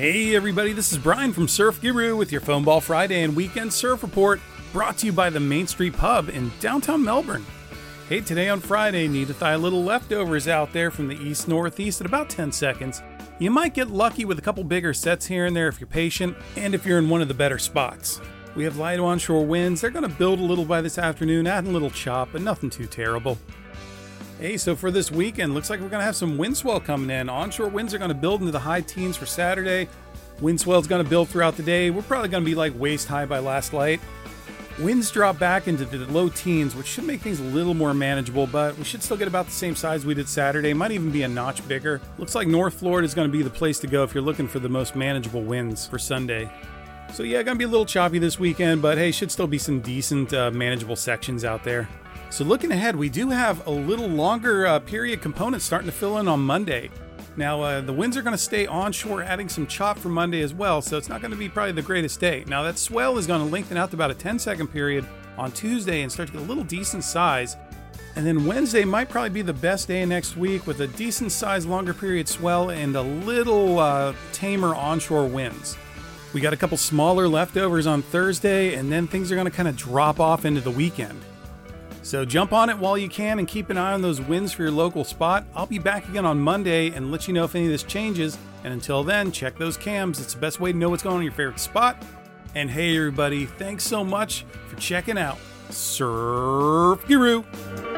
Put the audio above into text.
Hey everybody, this is Brian from Surf Guru with your Foam Ball Friday and Weekend Surf Report, brought to you by the Main Street Pub in downtown Melbourne. Hey, today on Friday, need to throw a little leftovers out there from the east-northeast at about 10 seconds. You might get lucky with a couple bigger sets here and there if you're patient, and if you're in one of the better spots. We have light onshore winds. They're going to build a little by this afternoon, adding a little chop, but nothing too terrible. Hey, so for this weekend, looks like we're going to have some wind swell coming in. Onshore winds are going to build into the high teens for Saturday. Wind swell's going to build throughout the day. We're probably going to be like waist high by last light. Winds drop back into the low teens, which should make things a little more manageable, but we should still get about the same size we did Saturday. Might even be a notch bigger. Looks like North Florida is going to be the place to go if you're looking for the most manageable winds for Sunday. So yeah, going to be a little choppy this weekend, but hey, should still be some decent manageable sections out there. So looking ahead, we do have a little longer period component starting to fill in on Monday. Now, the winds are going to stay onshore, adding some chop for Monday as well, so it's not going to be probably the greatest day. Now, that swell is going to lengthen out to about a 10-second period on Tuesday and start to get a little decent size. And then Wednesday might probably be the best day next week with a decent-sized longer period swell and a little tamer onshore winds. We got a couple smaller leftovers on Thursday, and then things are going to kind of drop off into the weekend. So jump on it while you can and keep an eye on those winds for your local spot. I'll be back again on Monday and let you know if any of this changes. And until then, check those cams. It's the best way to know what's going on in your favorite spot. And hey everybody, thanks so much for checking out Surf Guru.